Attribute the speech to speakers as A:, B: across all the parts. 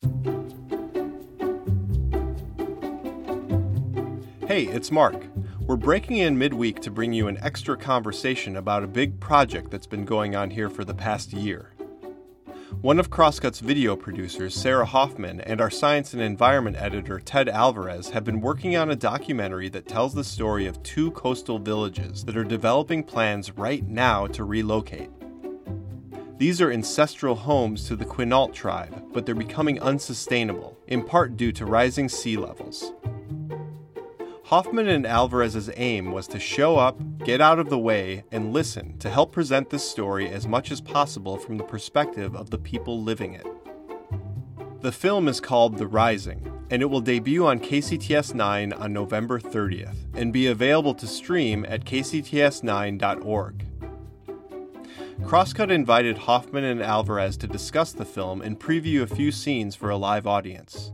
A: Hey, it's Mark. We're breaking in midweek to bring you an extra conversation about a big project that's been going on here for the past year. One of Crosscut's video producers, Sarah Hoffman, and our science and environment editor, Ted Alvarez, have been working on a documentary that tells the story of two coastal villages that are developing plans right now to relocate. These are ancestral homes to the Quinault tribe, but they're becoming unsustainable, in part due to rising sea levels. Hoffman and Alvarez's aim was to show up, get out of the way, and listen to help present this story as much as possible from the perspective of the people living it. The film is called The Rising, and it will debut on KCTS 9 on November 30th and be available to stream at kcts9.org. Crosscut invited Hoffman and Alvarez to discuss the film and preview a few scenes for a live audience.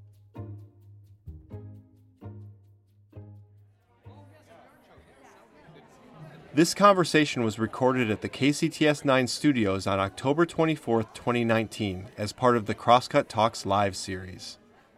A: This conversation was recorded at the KCTS 9 studios on October 24, 2019, as part of the Crosscut Talks Live series.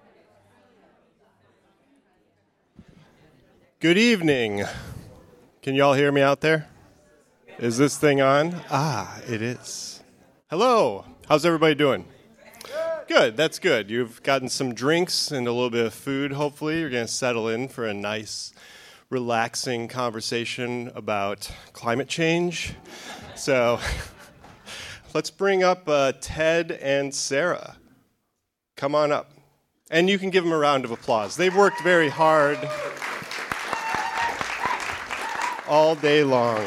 A: Good evening. Can you all hear me out there? Is this thing on? It is. Hello. How's everybody doing? Good. That's good. You've gotten some drinks and a little bit of food, hopefully. You're going to settle in for a nice, relaxing conversation about climate change. So let's bring up Ted and Sarah. Come on up. And you can give them a round of applause. They've worked very hard all day long.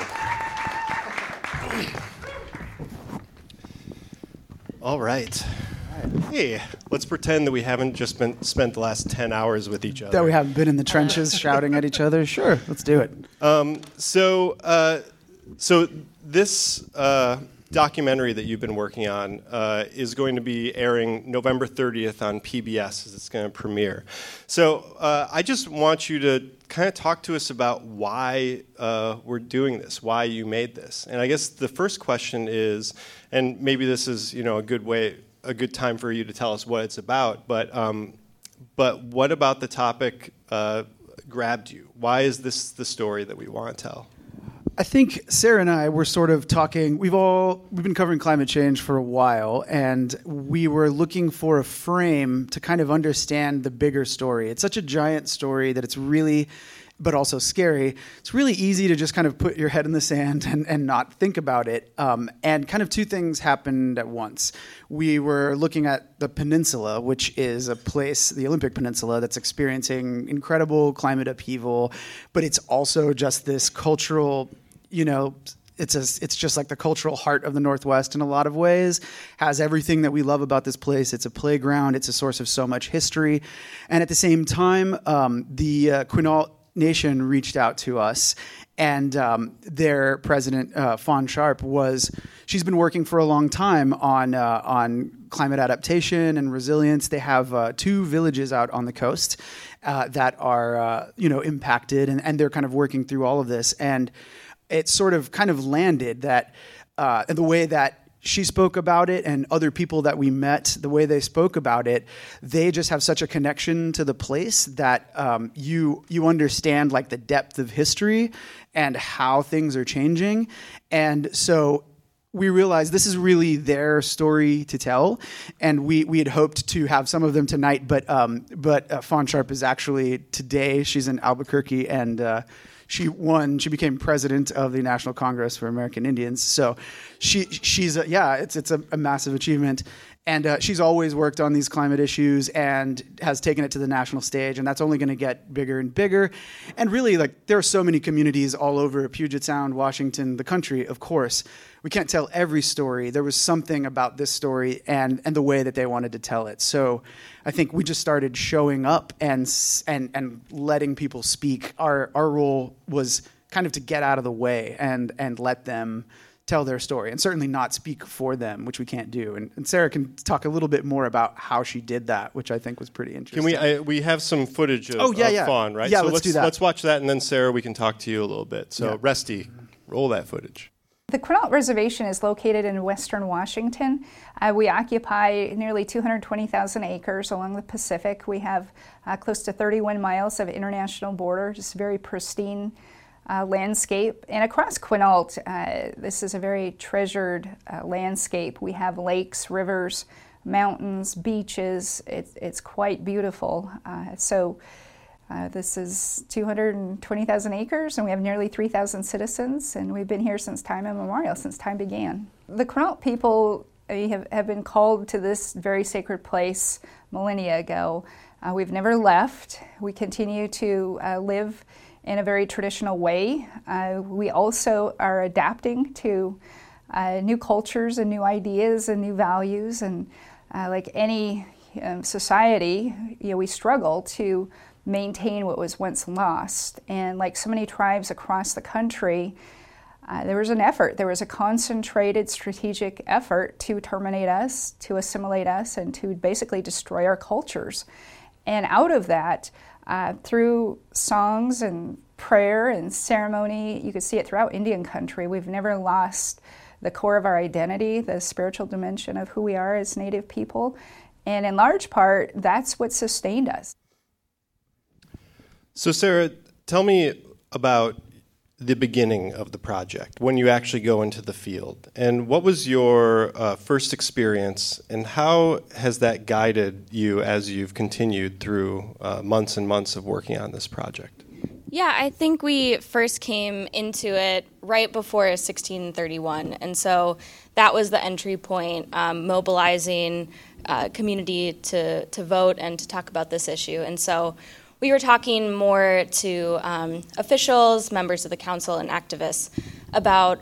A: All right. Hey, let's pretend that we haven't just spent the last 10 hours with each other.
B: That we haven't been in the trenches shouting at each other? Sure, let's do it.
A: So this documentary that you've been working on is going to be airing November 30th on PBS as it's going to premiere. So I just want you to kind of talk to us about why we're doing this, why you made this. And I guess the first question is, and maybe this is a good time for you to tell us what it's about, but what about the topic grabbed you? Why is this the story that we want to tell?
B: I think Sarah and I were sort of talking, we've been covering climate change for a while, and we were looking for a frame to kind of understand the bigger story. It's such a giant story that it's really, but also scary. It's really easy to just kind of put your head in the sand and not think about it. And kind of two things happened at once. We were looking at the peninsula, which is a place, the Olympic Peninsula, that's experiencing incredible climate upheaval, but it's also just this cultural, it's just like the cultural heart of the Northwest in a lot of ways, has everything that we love about this place. It's a playground. It's a source of so much history. And at the same time, the Quinault Nation reached out to us, and their president, Fawn Sharp, she's been working for a long time on climate adaptation and resilience. They have 2 villages out on the coast that are impacted, and they're kind of working through all of this. And it sort of kind of landed that the way that she spoke about it and other people that we met, the way they spoke about it, they just have such a connection to the place that you understand like the depth of history and how things are changing. And so we realized this is really their story to tell, and we had hoped to have some of them tonight, but Fawn Sharp is actually today. She's in Albuquerque, and she became president of the National Congress for American Indians. So she's it's a massive achievement. And she's always worked on these climate issues and has taken it to the national stage, and that's only going to get bigger and bigger. And really, there are so many communities all over Puget Sound, Washington, the country, of course. We can't tell every story. There was something about this story and the way that they wanted to tell it. So I think we just started showing up and letting people speak. Our role was kind of to get out of the way and let them tell their story, and certainly not speak for them, which we can't do. And Sarah can talk a little bit more about how she did that, which I think was pretty interesting.
A: Can we have some footage of Fawn, right?
B: Yeah,
A: so
B: let's do that.
A: Let's watch that, and then Sarah, we can talk to you a little bit. So Resty, roll that footage.
C: The Quinault Reservation is located in western Washington. We occupy nearly 220,000 acres along the Pacific. We have close to 31 miles of international border, just very pristine landscape. And across Quinault, this is a very treasured landscape. We have lakes, rivers, mountains, beaches. It's quite beautiful. This is 220,000 acres, and we have nearly 3,000 citizens, and we've been here since time immemorial, since time began. The Quinault people have been called to this very sacred place millennia ago. We've never left. We continue to live in a very traditional way. We also are adapting to new cultures and new ideas and new values, and like any society, we struggle to maintain what was once lost. And like so many tribes across the country, there was an effort. There was a concentrated strategic effort to terminate us, to assimilate us, and to basically destroy our cultures. And out of that, through songs and prayer and ceremony, you could see it throughout Indian country, we've never lost the core of our identity, the spiritual dimension of who we are as Native people. And in large part, that's what sustained us.
A: So Sarah, tell me about the beginning of the project, when you actually go into the field. And what was your first experience, and how has that guided you as you've continued through months and months of working on this project?
D: Yeah, I think we first came into it right before 1631, and so that was the entry point, mobilizing community to vote and to talk about this issue. And so we were talking more to officials, members of the council, and activists about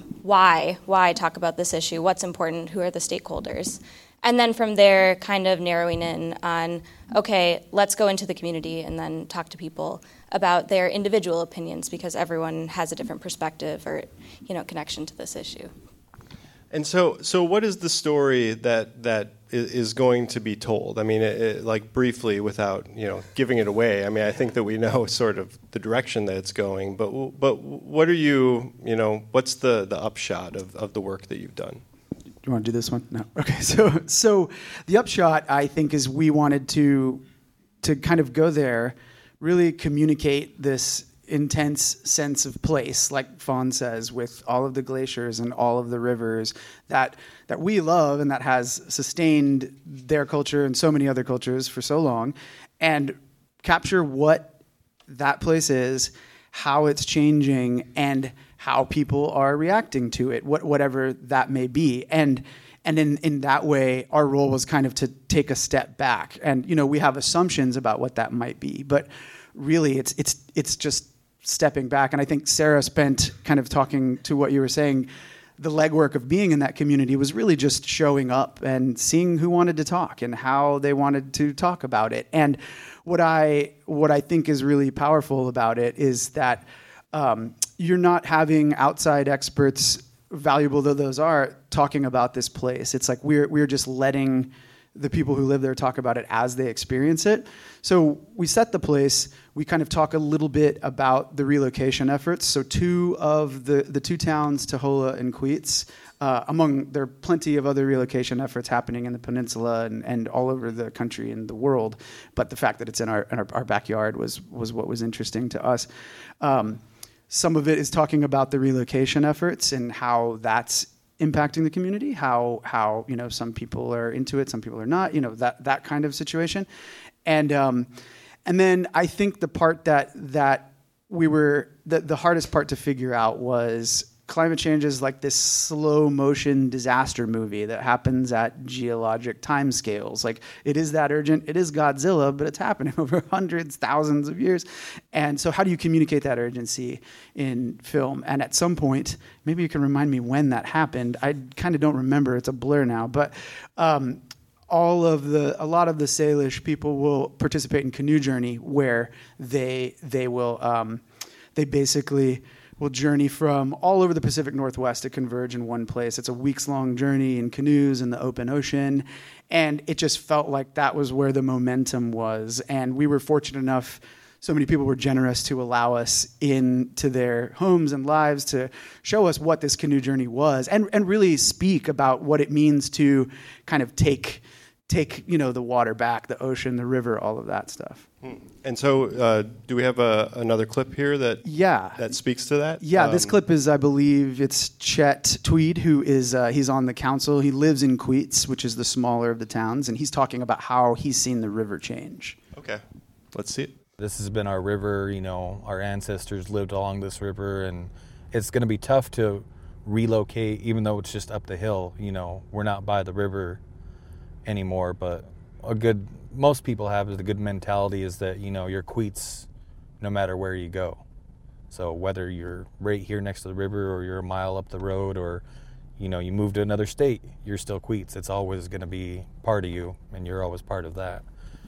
D: why talk about this issue, what's important, who are the stakeholders. And then from there, kind of narrowing in on, okay, let's go into the community and then talk to people about their individual opinions, because everyone has a different perspective or, connection to this issue.
A: And so what is the story that is going to be told? I mean, like briefly, without giving it away. I mean, I think that we know sort of the direction that it's going. But what are you what's the upshot of the work that you've done?
B: Do you want to do this one? No. Okay. So the upshot, I think, is we wanted to kind of go there, really communicate this intense sense of place, like Fawn says, with all of the glaciers and all of the rivers that we love and that has sustained their culture and so many other cultures for so long, and capture what that place is, how it's changing, and how people are reacting to it, whatever that may be. And in that way, our role was kind of to take a step back. And we have assumptions about what that might be, but really it's just stepping back. And I think Sarah spent kind of talking to what you were saying. The legwork of being in that community was really just showing up and seeing who wanted to talk and how they wanted to talk about it. And what I think is really powerful about it is that you're not having outside experts, valuable though those are, talking about this place. It's like we're just letting the people who live there talk about it as they experience it. So we set the place. We kind of talk a little bit about the relocation efforts. So two of the two towns, Taholah and Queets, there are plenty of other relocation efforts happening in the peninsula and all over the country and the world. But the fact that it's in our backyard was what was interesting to us. Some of it is talking about the relocation efforts and how that's impacting the community, how some people are into it, some people are not, that kind of situation. And then I think the part that the hardest part to figure out was climate change is like this slow motion disaster movie that happens at geologic timescales. Like, it is that urgent. It is Godzilla, but it's happening over hundreds, thousands of years. And so how do you communicate that urgency in film? And at some point, maybe you can remind me when that happened. I kind of don't remember. It's a blur now. But a lot of the Salish people will participate in Canoe Journey, where they basically will journey from all over the Pacific Northwest to converge in one place. It's a weeks-long journey in canoes in the open ocean, and it just felt like that was where the momentum was. And we were fortunate enough, so many people were generous to allow us into their homes and lives to show us what this canoe journey was and really speak about what it means to kind of take the water back, the ocean, the river, all of that stuff.
A: And so do we have another clip here that speaks to that?
B: Yeah, this clip is, I believe, it's Chet Tweed, who is, he's on the council. He lives in Queets, which is the smaller of the towns, and he's talking about how he's seen the river change.
A: Okay, let's see it.
E: This has been our river, our ancestors lived along this river, and it's going to be tough to relocate, even though it's just up the hill. We're not by the river anymore, but most people have the good mentality is that, you're Queets no matter where you go. So whether you're right here next to the river or you're a mile up the road or, you move to another state, you're still Queets. It's always going to be part of you, and you're always part of that.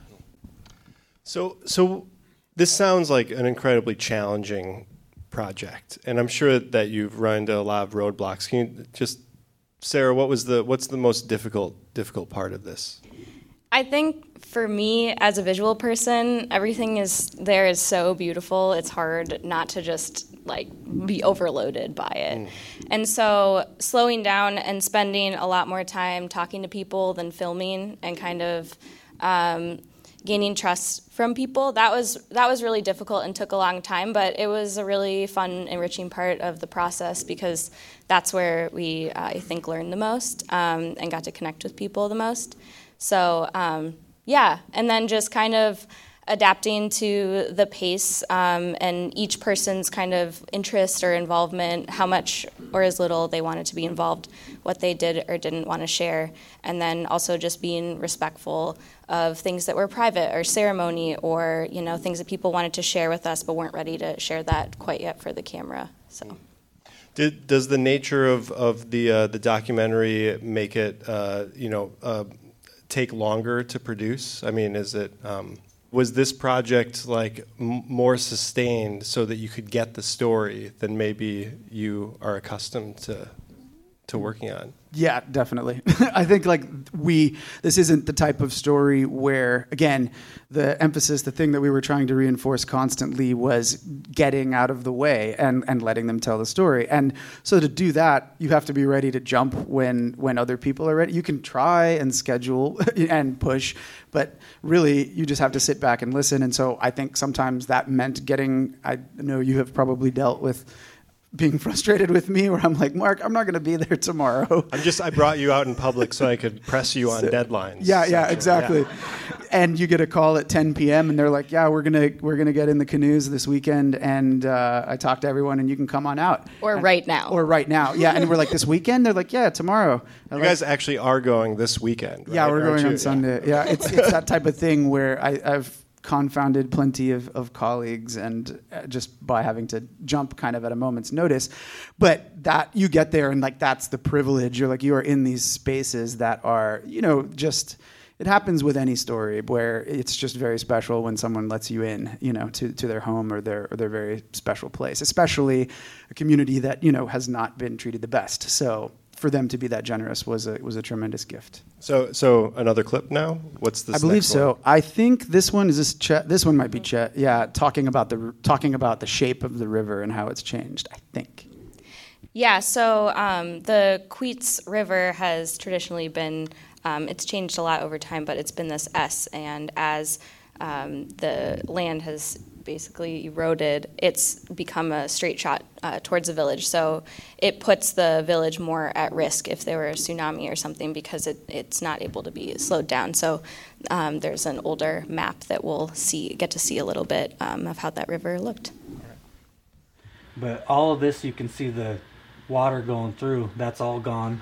A: So this sounds like an incredibly challenging project, and I'm sure that you've run into a lot of roadblocks. Can you just, Sarah, what's the most difficult part of this?
D: I think for me, as a visual person, everything is so beautiful. It's hard not to just be overloaded by it. And so slowing down and spending a lot more time talking to people than filming and kind of gaining trust from people, that was really difficult and took a long time, but it was a really fun, enriching part of the process because that's where we, I think, learned the most and got to connect with people the most. So, and then just kind of adapting to the pace and each person's kind of interest or involvement, how much or as little they wanted to be involved, what they did or didn't want to share, and then also just being respectful of things that were private or ceremony or, things that people wanted to share with us but weren't ready to share that quite yet for the camera. So.
A: Does the nature of the documentary make it, take longer to produce? I mean, is it... Was this project more sustained so that you could get the story than maybe you are accustomed to working on?
B: Yeah, definitely. I think this isn't the type of story where, again, the emphasis, the thing that we were trying to reinforce constantly was getting out of the way and letting them tell the story. And so to do that, you have to be ready to jump when other people are ready. You can try and schedule and push, but really you just have to sit back and listen. And so I think sometimes that meant I know you have probably dealt with being frustrated with me where I'm like, Mark, I'm not going to be there tomorrow.
A: I brought you out in public so I could press you on deadlines.
B: Yeah, exactly. Yeah. And you get a call at 10 p.m. and they're like, yeah, we're gonna get in the canoes this weekend, and I talked to everyone and you can come on out.
D: Right now.
B: Yeah, and we're like, this weekend? They're like, yeah, tomorrow.
A: You guys actually are going this weekend, right?
B: Yeah, we're going on Sunday. Yeah, it's that type of thing where I've confounded plenty of colleagues and just by having to jump kind of at a moment's notice. But that you get there and that's the privilege. You're you are in these spaces that are, just, it happens with any story where it's just very special when someone lets you in, to their home or their very special place, especially a community that, has not been treated the best. So for them to be that generous was a tremendous gift.
A: So another clip now? What's this?
B: I believe
A: next
B: so.
A: one?
B: I think this one is this Chet. This one might be Chet. Yeah, talking about the shape of the river and how it's changed. I think.
D: Yeah. So the Queets River has traditionally been. It's changed a lot over time, but it's been this S, and as the land has basically eroded, it's become a straight shot towards the village. So it puts the village more at risk if there were a tsunami or something because it's not able to be slowed down. So there's an older map that we'll get to see a little bit of how that river looked.
F: But all of this, you can see the water going through. That's all gone.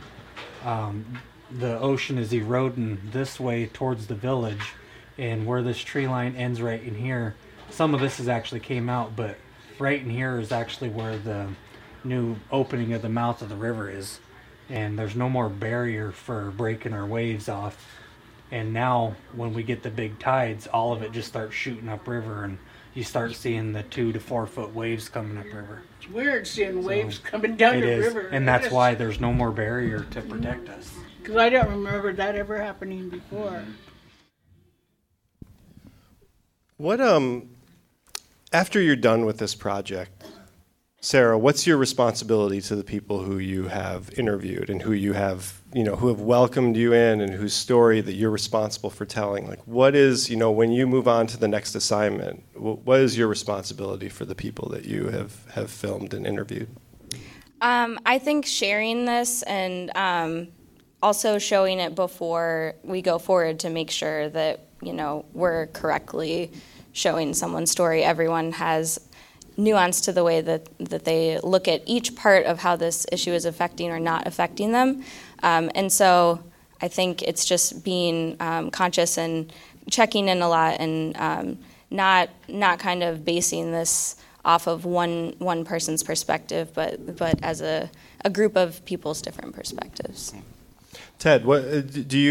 F: The ocean is eroding this way towards the village, and where this tree line ends right in here, some of this has actually came out, but right in here is actually where the new opening of the mouth of the river is. And there's no more barrier for breaking our waves off. And now when we get the big tides, all of it just starts shooting upriver, and you start seeing the 2 to 4 foot waves coming upriver.
G: It's weird seeing waves coming down the river.
F: And that's why there's no more barrier to protect us.
G: Because I don't remember that ever happening before.
A: After you're done with this project, Sarah, what's your responsibility to the people who you have interviewed and who you have, who have welcomed you in and whose story that you're responsible for telling? Like, what is, when you move on to the next assignment, what is your responsibility for the people that you have filmed and interviewed?
D: I think sharing this and also showing it before we go forward to make sure that, we're correctly showing someone's story. Everyone has nuance to the way that they look at each part of how this issue is affecting or not affecting them. And so I think it's just being conscious and checking in a lot and not kind of basing this off of one person's perspective, but as a group of people's different perspectives.
A: Ted, what do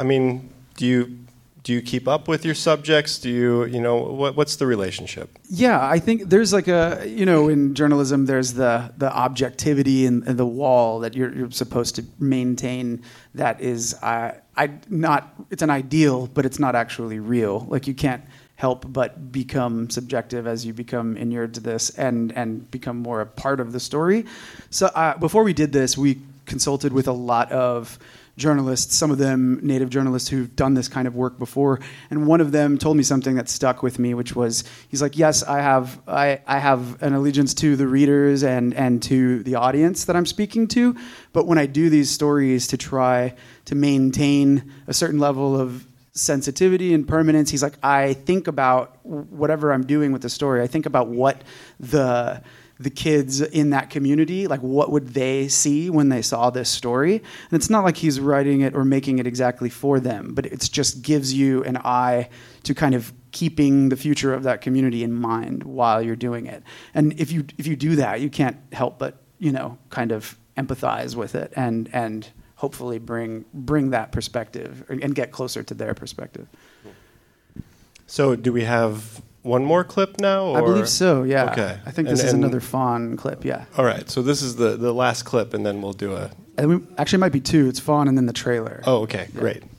A: you keep up with your subjects? Do you, what's the relationship?
B: Yeah, I think there's like in journalism, there's the objectivity and the wall that you're supposed to maintain. That is, it's an ideal, but it's not actually real. Like you can't help but become subjective as you become inured to this and become more a part of the story. So before we did this, we consulted with a lot of journalists, some of them native journalists who've done this kind of work before, and one of them told me something that stuck with me, which was, he's like, yes, I have an allegiance to the readers and to the audience that I'm speaking to, but when I do these stories to try to maintain a certain level of sensitivity and permanence, he's like, I think about whatever I'm doing with the story, I think about what the kids in that community, like what would they see when they saw this story? And it's not like he's writing it or making it exactly for them, but it just gives you an eye to kind of keeping the future of that community in mind while you're doing it. And if you do that, you can't help but, kind of empathize with it and hopefully bring that perspective and get closer to their perspective.
A: So do we have one more clip now? Or?
B: I believe so, yeah.
A: Okay.
B: I think this is another Fawn clip, yeah.
A: All right, so this is the last clip, and then we'll do a...
B: And actually, it might be two. It's Fawn and then the trailer.
A: Oh, okay, yeah. Great.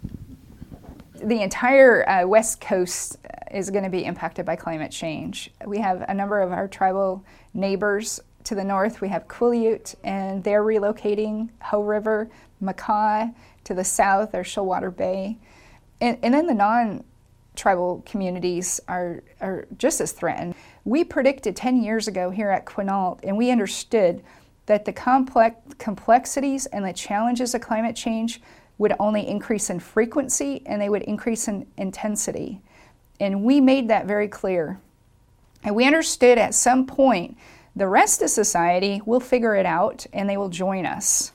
C: The entire West Coast is going to be impacted by climate change. We have a number of our tribal neighbors to the north. We have Quileute, and they're relocating Hoh River, Makah. To the south, there's Shoalwater Bay. And then the non-tribal communities are just as threatened. We predicted 10 years ago here at Quinault, and we understood that the complexities and the challenges of climate change would only increase in frequency and they would increase in intensity. And we made that very clear. And we understood at some point the rest of society will figure it out and they will join us.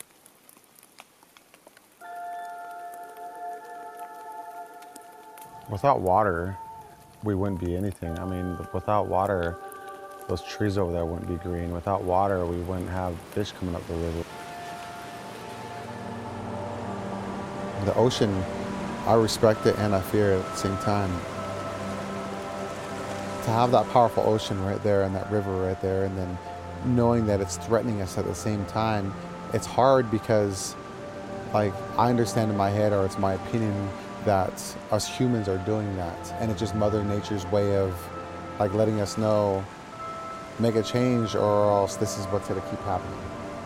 H: Without water, we wouldn't be anything. I mean, without water, those trees over there wouldn't be green. Without water, we wouldn't have fish coming up the river. The ocean, I respect it and I fear it at the same time. To have that powerful ocean right there and that river right there, and then knowing that it's threatening us at the same time, it's hard because, like, I understand in my head, or it's my opinion, that us humans are doing that, and it's just Mother Nature's way of, like, letting us know, make a change or else this is what's going to keep happening.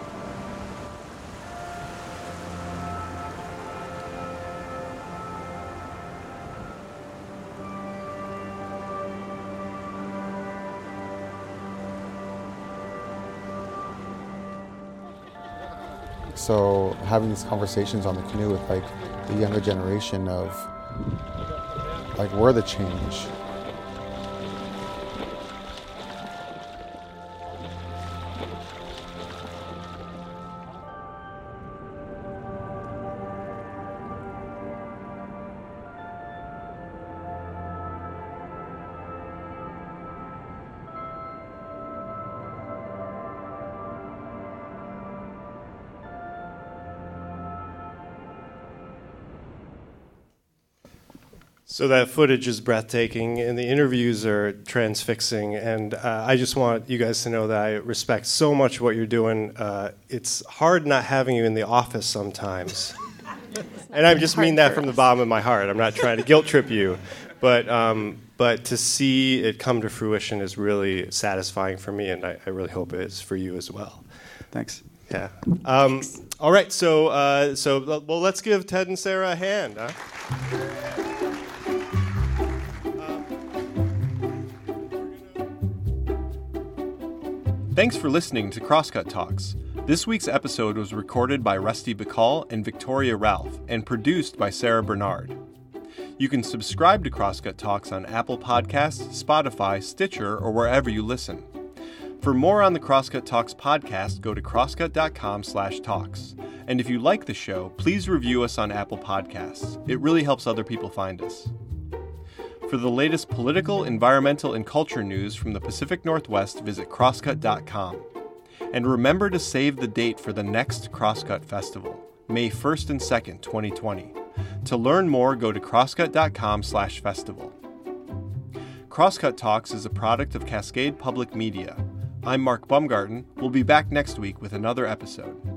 H: So having these conversations on the canoe with, like, the younger generation of, like, we're the change.
A: So that footage is breathtaking, and the interviews are transfixing, and I just want you guys to know that I respect so much what you're doing. It's hard not having you in the office sometimes. And I just mean that from the bottom of my heart. I'm not trying to guilt trip you. But to see it come to fruition is really satisfying for me, and I really hope it is for you as well.
B: Thanks.
A: Yeah. All right. So let's give Ted and Sarah a hand. Huh? Thanks for listening to Crosscut Talks. This week's episode was recorded by Rusty Bacall and Victoria Ralph and produced by Sarah Bernard. You can subscribe to Crosscut Talks on Apple Podcasts, Spotify, Stitcher, or wherever you listen. For more on the Crosscut Talks podcast, go to crosscut.com/talks. And if you like the show, please review us on Apple Podcasts. It really helps other people find us. For the latest political, environmental, and culture news from the Pacific Northwest, visit crosscut.com. And remember to save the date for the next Crosscut Festival, May 1st and 2nd, 2020. To learn more, go to crosscut.com/festival. Crosscut Talks is a product of Cascade Public Media. I'm Mark Baumgarten. We'll be back next week with another episode.